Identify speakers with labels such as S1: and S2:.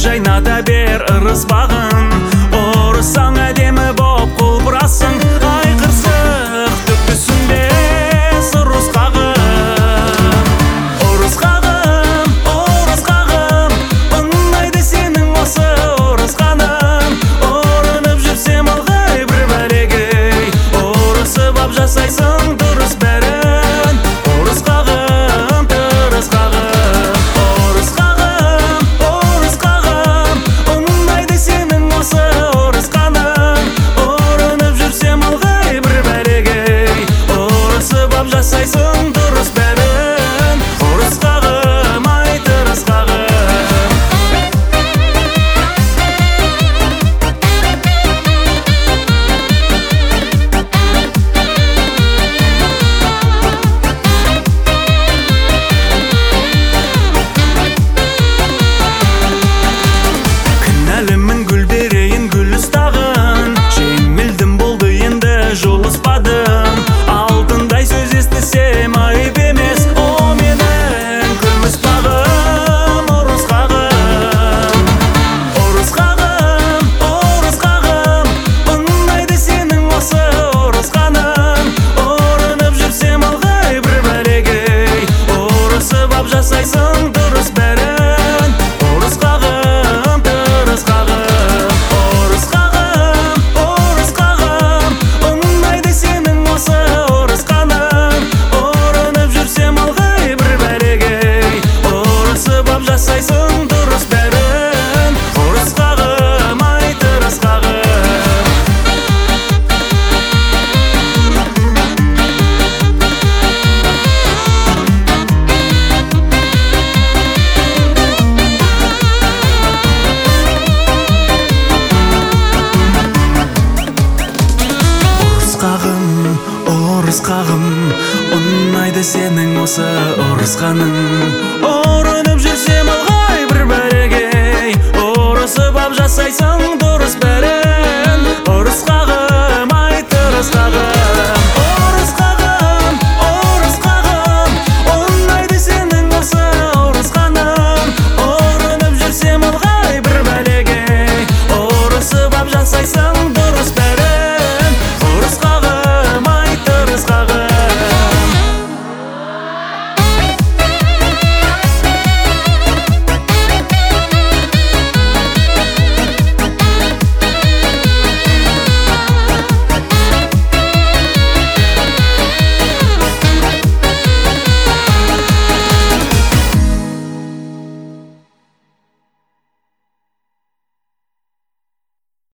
S1: жайната бер ырыс бағын, ұрысаң әдемі боп құлпырасың. Ай қырсық төкпесінде ұрыс қағым, ұрыс қағым, ұрыс қағым. Ұнайды сенің осы ұрысқаның, ұрынып жүрсем ылғай бір бәлегей, ұрысып ап жасайсың дұрыс бәрін. Ұрыс қағым, тырыс қағым, ұрыс қағым, ұрыс қағым. Ұнайды сенің осы ұрысқаның, ұрынып жүрсем ылғай бір бәлегей, ұрысып ап жасайсың дұрыс бәрін. Ұрыс қағым, ай тырыс қағым. Кінәлімін гүл берейін гүл ұстағын, жеңілдім болды енді жолыспадым. Алтындай сөз естісем айып емес, о менің күміс бағым. Ұрыс қағым, ұрыс қағым, ұрыс қағым. Ұнайды сенің осы ұрысқаның, ұрынып жүрсем ылғай бір бәлегей, ұрысып ап жасайсың дұрыс бәрін. Ұрыс қағым, тырыс қағым, ұрыс қағым, ұрыс қағым. Ұнайды сенің осы ұрысқаның, ұрынып жүрсем ылғай бір бәлегей, ұрысып ап жасайсың дұрыс бәрін. Ұрыс қағым, ай тырыс қағым. Ұрыс қағым, ұрыс қағым. Ұнайды сенің осы ұрысқаның, ұрынып жүрсем ылғай бір бәлегей, ұрысып ап жасайсың